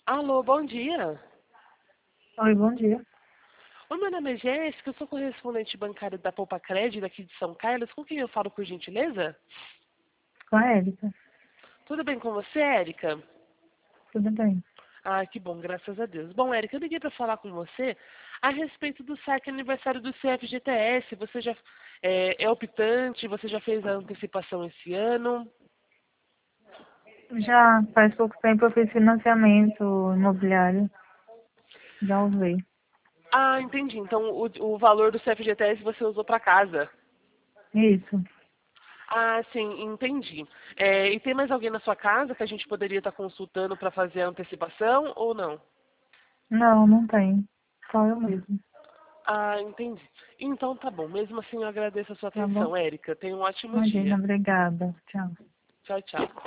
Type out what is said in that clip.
Alô, bom dia. Oi, bom dia. O meu nome é Jéssica, eu sou correspondente bancária da Poupa Crédito aqui de São Carlos. Com quem eu falo, por gentileza? Com a Érica. Tudo bem com você, Érica? Tudo bem. Ah, que bom, graças a Deus. Bom, Érica, eu liguei para falar com você a respeito do saque aniversário do CFGTS. Você já é optante? Você já fez a antecipação esse ano? Já faz pouco tempo eu fiz financiamento imobiliário. Já usei. Ah, entendi. Então o valor do CFGTS você usou para casa. Isso. Ah, sim, entendi. E tem mais alguém na sua casa que a gente poderia estar consultando para fazer a antecipação ou não? Não, não tem. Só eu mesmo. Ah, entendi. Então tá bom. Mesmo assim, eu agradeço a sua Tá bom? atenção, Érica. Tenha um ótimo Imagina, dia. obrigada. Tchau. Tchau, tchau.